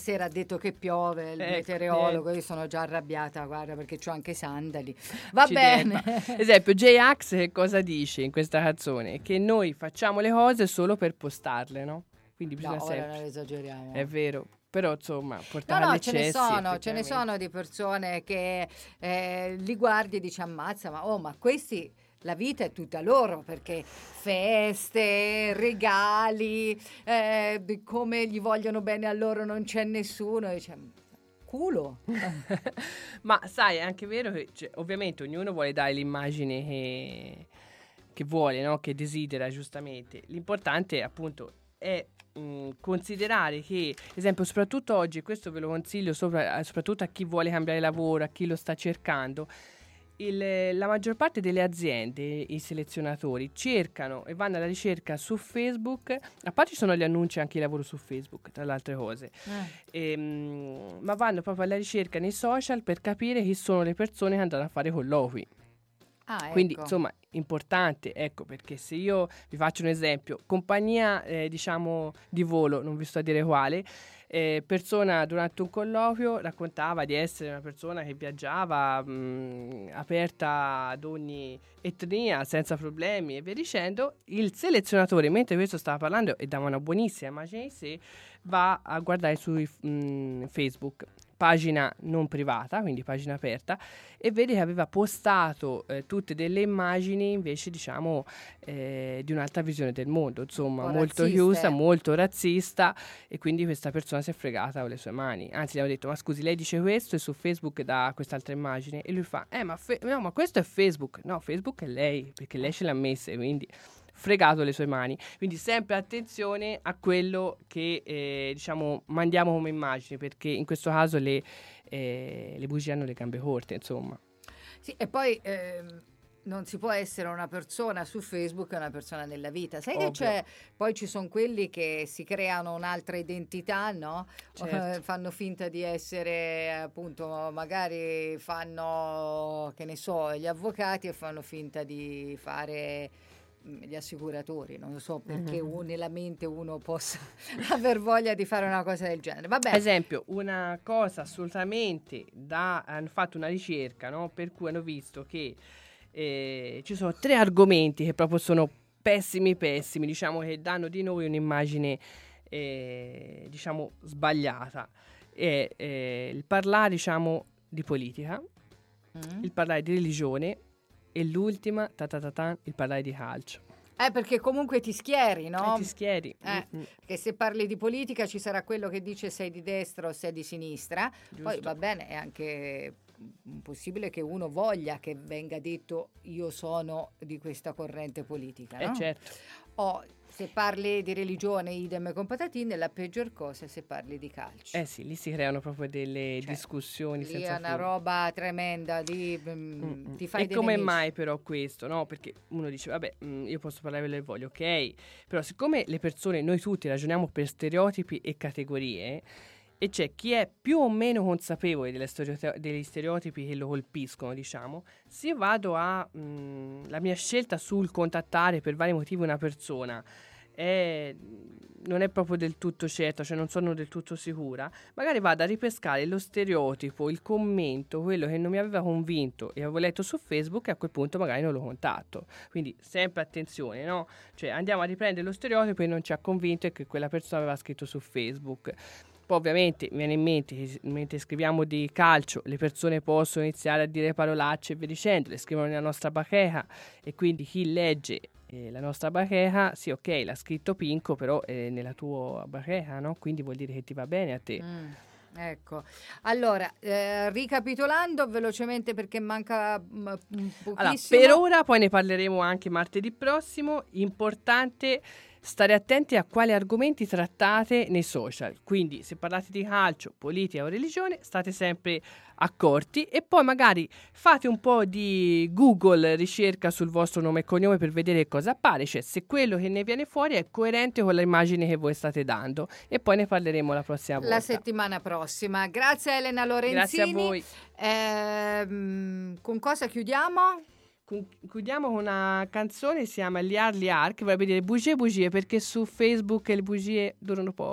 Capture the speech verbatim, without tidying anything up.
stasera ha detto che piove, il ecco, meteorologo, niente. io sono già arrabbiata, guarda, perché c'ho anche i sandali. Va Ci bene. debba. Esempio, J-Ax che cosa dice in questa canzone? Che noi facciamo le cose solo per postarle, no? Quindi bisogna No, ora sempre... non esageriamo. È vero, però insomma, No, portare no, ce ne all'eccessi, sono, ce ne effettivamente. sono di persone che eh, li guardi e dici ammazza, ma oh, ma questi la vita è tutta loro, perché feste, regali, eh, di come gli vogliono bene a loro non c'è nessuno, e dice, culo. Ma sai, è anche vero che cioè, ovviamente ognuno vuole dare l'immagine che, che vuole, no? Che desidera, giustamente. L'importante appunto è mh, considerare che, ad esempio, soprattutto oggi, e questo ve lo consiglio sopra- soprattutto a chi vuole cambiare lavoro, a chi lo sta cercando, il- la maggior parte delle aziende, i selezionatori, cercano e vanno alla ricerca su Facebook. A parte ci sono gli annunci anche di lavoro su Facebook, tra le altre cose, Eh. Ehm, ma vanno proprio alla ricerca nei social per capire chi sono le persone che andranno a fare colloqui. Ah, Quindi, ecco. insomma, importante, ecco, perché se io vi faccio un esempio, compagnia, eh, diciamo, di volo, non vi sto a dire quale, eh, persona durante un colloquio raccontava di essere una persona che viaggiava mh, aperta ad ogni etnia, senza problemi e via dicendo. Il selezionatore, mentre questo stava parlando e dava una buonissima immagine di sé, va a guardare su Facebook, pagina non privata, quindi pagina aperta, e vede che aveva postato eh, tutte delle immagini invece, diciamo, eh, di un'altra visione del mondo, insomma, molto razziste. chiusa, molto razzista, e quindi questa persona si è fregata con le sue mani. Anzi, gli avevo detto, ma scusi, lei dice questo e su Facebook dà quest'altra immagine, e lui fa, eh ma, fe- no, ma questo è Facebook. No, Facebook è lei, perché lei ce l'ha messa, quindi fregato le sue mani. Quindi sempre attenzione a quello che eh, diciamo mandiamo come immagine, perché in questo caso le, eh, le bugie hanno le gambe corte, insomma. Sì, e poi ehm, non si può essere una persona su Facebook e una persona nella vita. Sai Ovvio. che c'è? Poi ci sono quelli che si creano un'altra identità, no? Certo. Eh, fanno finta di essere, appunto, magari fanno, che ne so, gli avvocati, e fanno finta di fare mh, gli assicuratori. Non so perché Mhm. un- nella mente uno possa aver voglia di fare una cosa del genere. Vabbè. Esempio, una cosa assolutamente da... hanno fatto una ricerca, no? Per cui hanno visto che eh, ci sono tre argomenti che proprio sono pessimi, pessimi, diciamo, che danno di noi un'immagine, eh, diciamo, sbagliata. E, eh, il parlare, diciamo, di politica, Mm. il parlare di religione, e l'ultima, ta ta ta ta, il parlare di calcio. Eh, perché comunque ti schieri, no? E ti schieri. Eh, Mm-mm. che se parli di politica ci sarà quello che dice sei di destra o sei di sinistra. Poi Giusto. va bene, è anche mm, possibile che uno voglia che venga detto io sono di questa corrente politica, Eh no? certo. O se parli di religione, idem con patatine, la peggior cosa è se parli di calcio. Eh sì, lì si creano proprio delle Cioè, discussioni lì senza è una fine. roba tremenda di mm, Mm-mm. ti fai E dei come nemici. mai però questo, no? Perché uno dice, vabbè, mm, io posso parlare quello che voglio, ok, però siccome le persone, noi tutti ragioniamo per stereotipi e categorie, e c'è chi è più o meno consapevole delle stereote- degli stereotipi che lo colpiscono, diciamo, se io vado a... mm, la mia scelta sul contattare per vari motivi una persona è, non è proprio del tutto certa, cioè non sono del tutto sicura, magari vado a ripescare lo stereotipo, il commento, quello che non mi aveva convinto e avevo letto su Facebook, e a quel punto magari non lo contatto. Quindi sempre attenzione, no? Cioè andiamo a riprendere lo stereotipo e non ci ha convinto e che quella persona aveva scritto su Facebook. Poi ovviamente mi viene in mente che mentre scriviamo di calcio le persone possono iniziare a dire parolacce e via dicendo, le scrivono nella nostra bacheca, e quindi chi legge eh, la nostra bacheca, sì ok, l'ha scritto Pinco, però è nella tua bacheca, no? Quindi vuol dire che ti va bene a te. Mm, ecco, allora eh, ricapitolando velocemente perché manca mm, un Allora, pochissimo. per ora, poi ne parleremo anche martedì prossimo, importante stare attenti a quali argomenti trattate nei social. Quindi se parlate di calcio, politica o religione, state sempre accorti, e poi magari fate un po' di Google ricerca sul vostro nome e cognome per vedere cosa appare, cioè se quello che ne viene fuori è coerente con l'immagine che voi state dando, e poi ne parleremo la prossima volta. La settimana prossima. Grazie a Elena Lorenzini. Grazie a voi. Ehm, con cosa chiudiamo? Con- Chiudiamo con una canzone che si chiama Liar Liar, che vorrebbe dire bugie bugie, perché su Facebook le bugie durano poco.